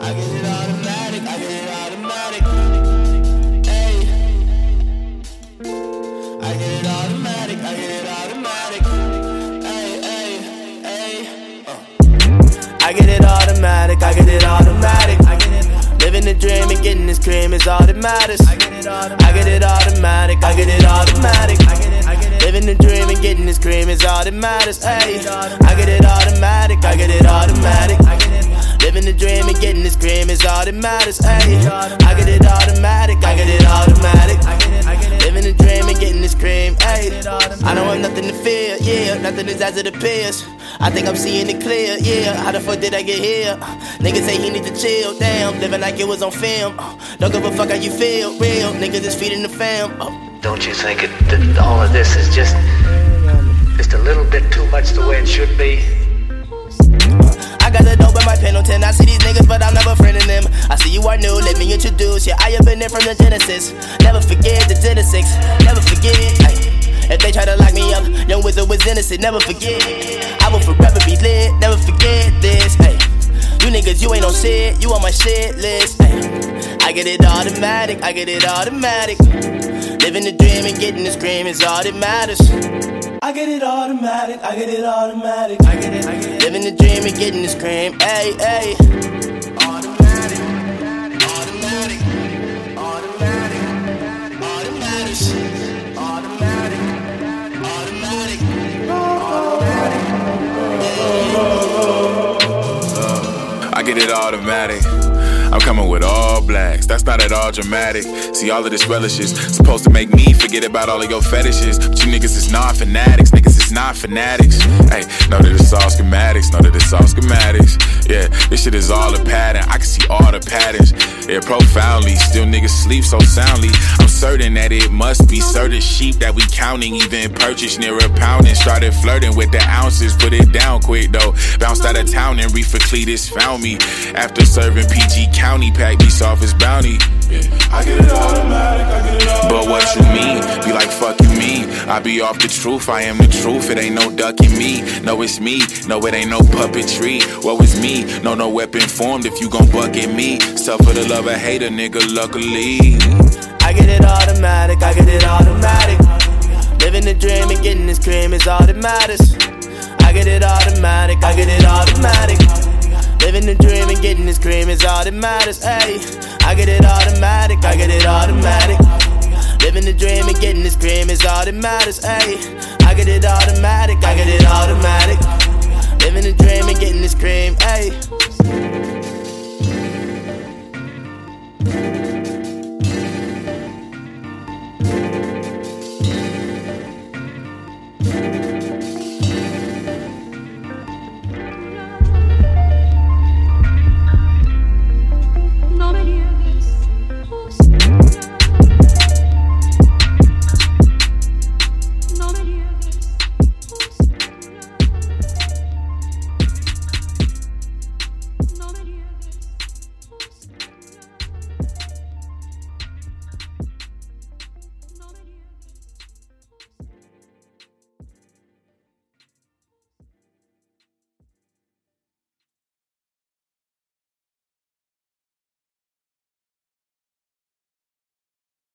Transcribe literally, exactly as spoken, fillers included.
I get it automatic, I get it automatic. Ay. I get it automatic, I get it automatic. Ay, ay, ay. Uh. I get it automatic, I get it automatic. I get it. Living the dream and getting this cream is all that matters. I get it automatic, I get it automatic. I get it automatic. I get it, I get it. Living the dream and getting this cream is all that matters. Ay. I get it automatic, I get it automatic. I get it. Living the dream and getting this cream is all that matters. Ay. I get it automatic, I get it automatic. Living the dream and getting this cream. Ay. I don't have nothing to fear, yeah. Nothing is as it appears. I think I'm seeing it clear, yeah. How the fuck did I get here? Niggas say he need to chill, damn. Living like it was on film. Don't give a fuck how you feel, real. Niggas is feeding the fam. Don't you think it, that all of this is just, just a little bit too much the way it should be? I got the dope in my pen on ten. I see these niggas, but I'm never friending them. I see you are new, let me introduce you. I have been there from the Genesis. Never forget the Genesis. Never forget. Ay. If they try to lock me up, young wizard was innocent. Never forget. I will forever be lit. Never forget this. Ay. You niggas, you ain't on shit. You on my shit list. Ay. I get it automatic. I get it automatic. Living the dream and getting this cream is all that matters. I get it automatic, I get it automatic. I get it, I get it. Living the dream and getting this cream, ayy, ayy. Automatic, automatic, automatic, automatic, automatic, automatic. I get it automatic. I'm coming with all blacks, that's not at all dramatic. See, all of this relish is supposed to make me forget about all of your fetishes. But you niggas is not fanatics, niggas is not fanatics. Hey, know that it's all schematics, know that it's all schematics. Yeah, this shit is all a pattern, I can see all the patterns. Yeah, profoundly, still niggas sleep so soundly. I'm certain that it must be certain sheep that we counting. Even purchased near a pound and started flirting with the ounces. Put it down quick though, bounced out of town and Reefer Cletus found me. After serving P G County, packed me soft as bounty. Yeah, I get it automatic, I get it automatic. But what you mean? Be like fucking me. I be off the truth, I am the truth. It ain't no ducking me. No, it's me. No, it ain't no puppetry. What was me? No, no weapon formed if you gon' bucket me. Suffer the love, I hate a nigga, luckily. I get it automatic, I get it automatic. Living the dream and getting this cream is all that matters. I get it automatic, I get it automatic. Living the dream and getting this cream is all that matters, ayy. I get it automatic, I get it automatic. Living the dream and getting this cream is all that matters, ayy. I get it automatic, I get it automatic. Living the dream and getting this cream, ayy.